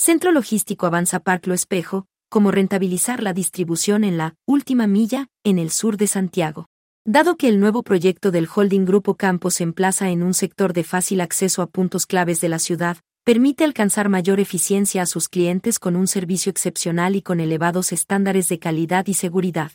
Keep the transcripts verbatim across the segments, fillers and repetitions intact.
Centro Logístico Avanza Park Lo Espejo, cómo rentabilizar la distribución en la última milla, en el sur de Santiago. Dado que el nuevo proyecto del holding Grupo Campos se emplaza en un sector de fácil acceso a puntos claves de la ciudad, permite alcanzar mayor eficiencia a sus clientes con un servicio excepcional y con elevados estándares de calidad y seguridad.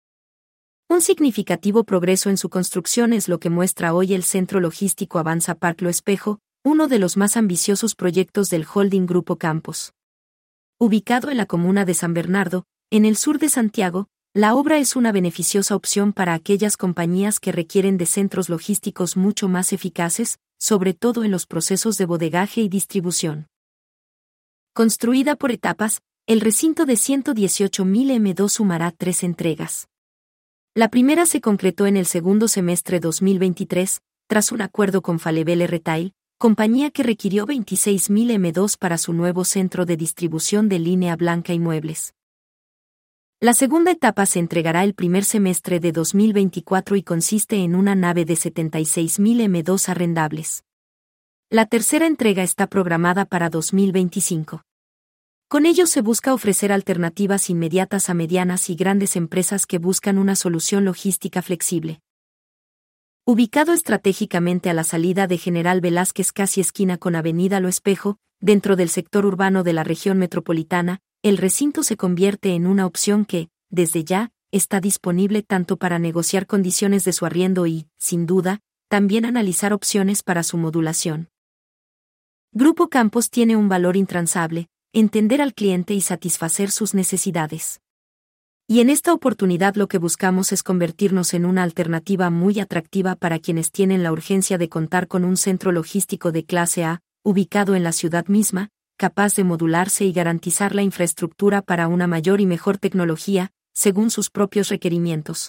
Un significativo progreso en su construcción es lo que muestra hoy el Centro Logístico Avanza Park Lo Espejo, uno de los más ambiciosos proyectos del holding Grupo Campos. Ubicado en la comuna de San Bernardo, en el sur de Santiago, la obra es una beneficiosa opción para aquellas compañías que requieren de centros logísticos mucho más eficaces, sobre todo en los procesos de bodegaje y distribución. Construida por etapas, el recinto de ciento dieciocho mil metros dos sumará tres entregas. La primera se concretó en el segundo semestre dos mil veintitrés, tras un acuerdo con Falabella Retail, compañía que requirió veintiséis mil metros dos para su nuevo centro de distribución de línea blanca y muebles. La segunda etapa se entregará el primer semestre de dos mil veinticuatro y consiste en una nave de setenta y seis mil metros dos arrendables. La tercera entrega está programada para dos mil veinticinco. Con ello se busca ofrecer alternativas inmediatas a medianas y grandes empresas que buscan una solución logística flexible. Ubicado estratégicamente a la salida de General Velázquez casi esquina con Avenida Lo Espejo, dentro del sector urbano de la región metropolitana, el recinto se convierte en una opción que, desde ya, está disponible tanto para negociar condiciones de su arriendo y, sin duda, también analizar opciones para su modulación. Grupo Campos tiene un valor intransable, entender al cliente y satisfacer sus necesidades. Y en esta oportunidad lo que buscamos es convertirnos en una alternativa muy atractiva para quienes tienen la urgencia de contar con un centro logístico de clase A, ubicado en la ciudad misma, capaz de modularse y garantizar la infraestructura para una mayor y mejor tecnología, según sus propios requerimientos.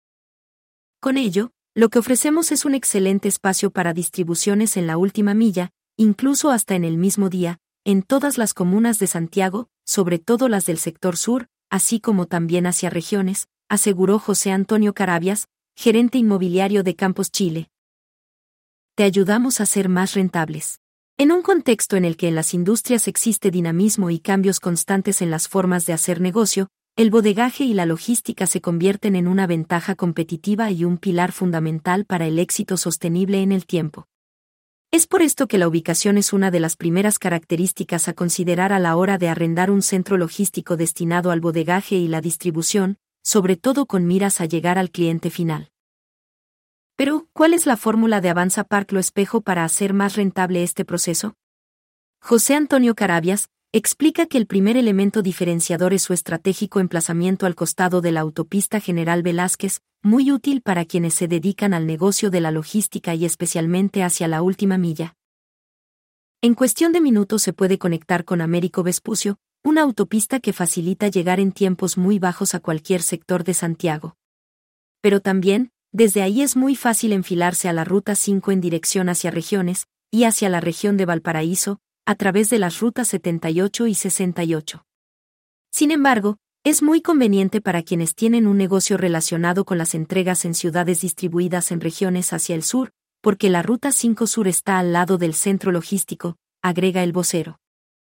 Con ello, lo que ofrecemos es un excelente espacio para distribuciones en la última milla, incluso hasta en el mismo día, en todas las comunas de Santiago, sobre todo las del sector sur, así como también hacia regiones, aseguró José Antonio Carabias, gerente inmobiliario de Campos Chile. Te ayudamos a ser más rentables. En un contexto en el que en las industrias existe dinamismo y cambios constantes en las formas de hacer negocio, el bodegaje y la logística se convierten en una ventaja competitiva y un pilar fundamental para el éxito sostenible en el tiempo. Es por esto que la ubicación es una de las primeras características a considerar a la hora de arrendar un centro logístico destinado al bodegaje y la distribución, sobre todo con miras a llegar al cliente final. Pero, ¿cuál es la fórmula de Avanza Park Lo Espejo para hacer más rentable este proceso? José Antonio Carabias explica que el primer elemento diferenciador es su estratégico emplazamiento al costado de la autopista General Velázquez, muy útil para quienes se dedican al negocio de la logística y especialmente hacia la última milla. En cuestión de minutos se puede conectar con Américo Vespucio, una autopista que facilita llegar en tiempos muy bajos a cualquier sector de Santiago. Pero también, desde ahí es muy fácil enfilarse a la Ruta cinco en dirección hacia regiones, y hacia la región de Valparaíso, a través de las rutas setenta y ocho y sesenta y ocho. Sin embargo, es muy conveniente para quienes tienen un negocio relacionado con las entregas en ciudades distribuidas en regiones hacia el sur, porque la Ruta cinco Sur está al lado del centro logístico, agrega el vocero.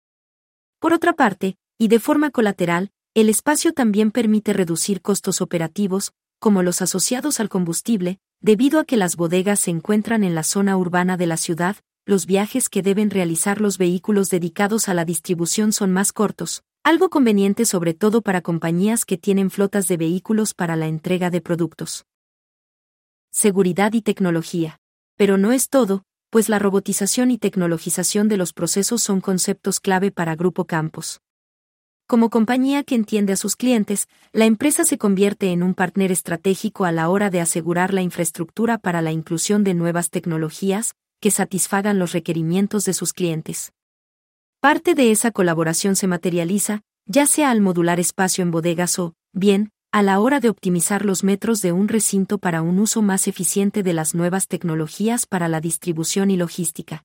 Por otra parte, y de forma colateral, el espacio también permite reducir costos operativos, como los asociados al combustible, debido a que las bodegas se encuentran en la zona urbana de la ciudad. Los viajes que deben realizar los vehículos dedicados a la distribución son más cortos, algo conveniente sobre todo para compañías que tienen flotas de vehículos para la entrega de productos. Seguridad y tecnología. Pero no es todo, pues la robotización y tecnologización de los procesos son conceptos clave para Grupo Campos. Como compañía que entiende a sus clientes, la empresa se convierte en un partner estratégico a la hora de asegurar la infraestructura para la inclusión de nuevas tecnologías, que satisfagan los requerimientos de sus clientes. Parte de esa colaboración se materializa, ya sea al modular espacio en bodegas o, bien, a la hora de optimizar los metros de un recinto para un uso más eficiente de las nuevas tecnologías para la distribución y logística.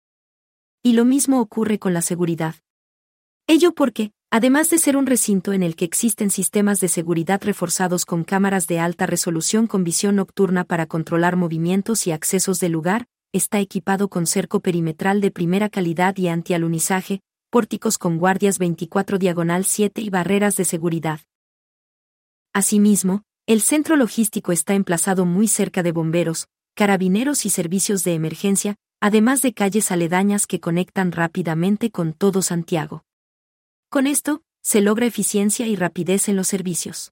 Y lo mismo ocurre con la seguridad. Ello porque, además de ser un recinto en el que existen sistemas de seguridad reforzados con cámaras de alta resolución con visión nocturna para controlar movimientos y accesos del lugar, está equipado con cerco perimetral de primera calidad y antialunizaje, pórticos con guardias veinticuatro diagonal siete y barreras de seguridad. Asimismo, el centro logístico está emplazado muy cerca de bomberos, carabineros y servicios de emergencia, además de calles aledañas que conectan rápidamente con todo Santiago. Con esto, se logra eficiencia y rapidez en los servicios.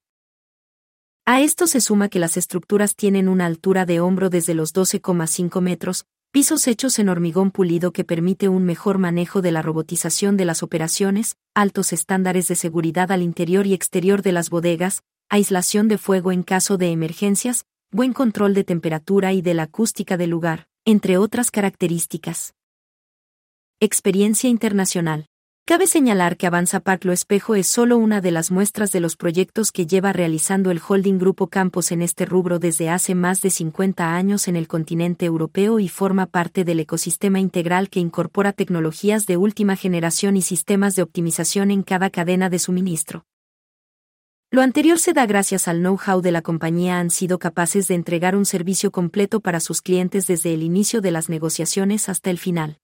A esto se suma que las estructuras tienen una altura de hombro desde los doce coma cinco metros, pisos hechos en hormigón pulido que permite un mejor manejo de la robotización de las operaciones, altos estándares de seguridad al interior y exterior de las bodegas, aislación de fuego en caso de emergencias, buen control de temperatura y de la acústica del lugar, entre otras características. Experiencia internacional. Cabe señalar que Avanza Park Lo Espejo es solo una de las muestras de los proyectos que lleva realizando el Holding Grupo Campos en este rubro desde hace más de cincuenta años en el continente europeo y forma parte del ecosistema integral que incorpora tecnologías de última generación y sistemas de optimización en cada cadena de suministro. Lo anterior se da gracias al know-how de la compañía. Han sido capaces de entregar un servicio completo para sus clientes desde el inicio de las negociaciones hasta el final.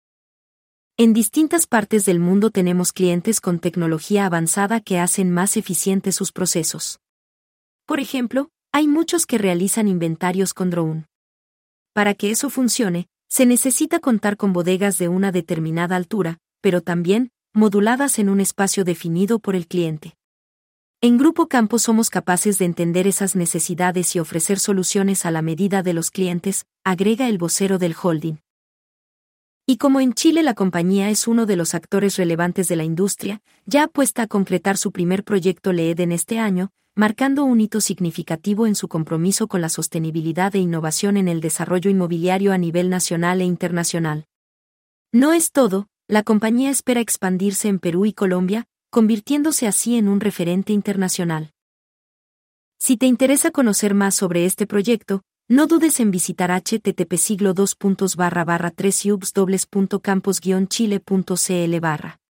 En distintas partes del mundo tenemos clientes con tecnología avanzada que hacen más eficientes sus procesos. Por ejemplo, hay muchos que realizan inventarios con drone. Para que eso funcione, se necesita contar con bodegas de una determinada altura, pero también, moduladas en un espacio definido por el cliente. En Grupo Campos somos capaces de entender esas necesidades y ofrecer soluciones a la medida de los clientes, agrega el vocero del holding. Y como en Chile la compañía es uno de los actores relevantes de la industria, ya apuesta a concretar su primer proyecto L E E D en este año, marcando un hito significativo en su compromiso con la sostenibilidad e innovación en el desarrollo inmobiliario a nivel nacional e internacional. No es todo, la compañía espera expandirse en Perú y Colombia, convirtiéndose así en un referente internacional. Si te interesa conocer más sobre este proyecto, no dudes en visitar h t t p siglo dos puntos barra barra tres yubs dobles punto campos guion chile punto c l barra